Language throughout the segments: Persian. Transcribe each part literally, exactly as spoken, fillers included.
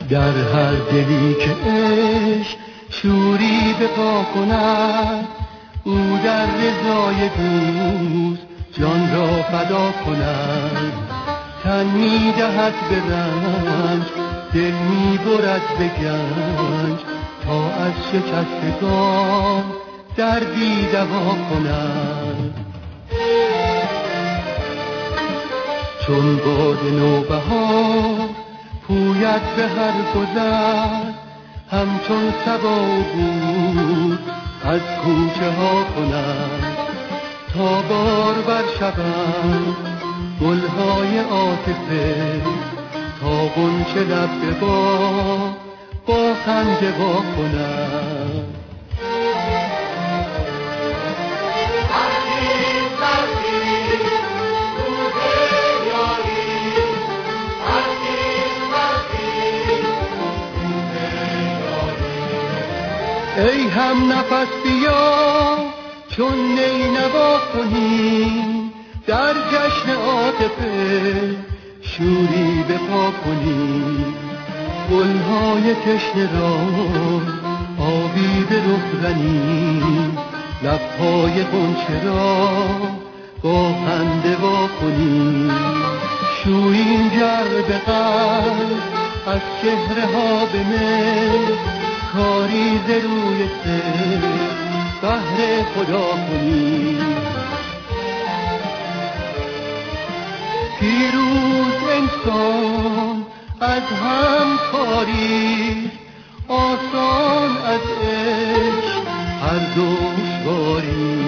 در هر دلی که عشق شوری به پا کند، او در رضای دوست جان را فدا کند. تن می دهد به رنج، دل می برد به گنج، تا از شکستگان دردی دوا کند. چون باد نوبهار پوید به هر گذر، همچون صبا بود از کوچه ها کند. تا بارور شوند گلهای عاطفه، تا غنچه لب به باغ با خنده وا کند. ای هم نفس بیا چون نی نوا کنیم، در جشن عاطفه شوری به پا کنیم. گلهای تشنه را آبی به رخ زنیم، لبهای غنچه را با خنده وا کنیم. شوییم جلب قلب از چهره ها به مهر، کاری ز روی سر بهر خدا کنیم. پیروز انسان از هم کاری، آسان از عشق هر دشواری.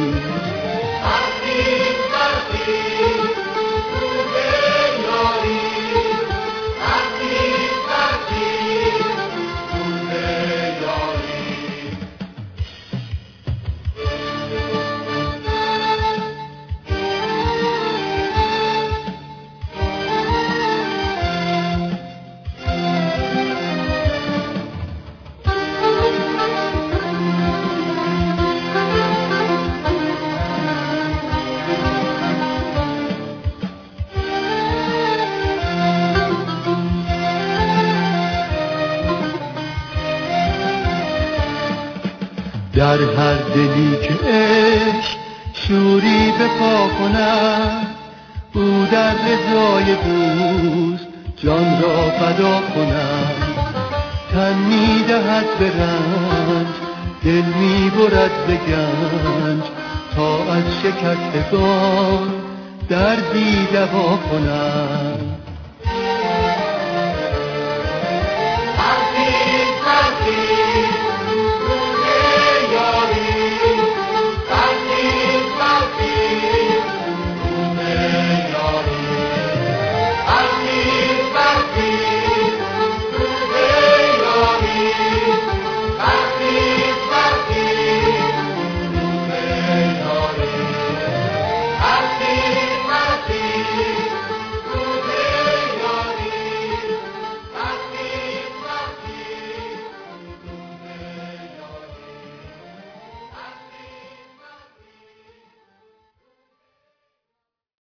در هر دلی که عشق شوری به پا کند، او در رضای دوست جان را فدا کند. تن می دهد به رنج، دل می برد به گنج، تا از شکستگان دردی دوا کند.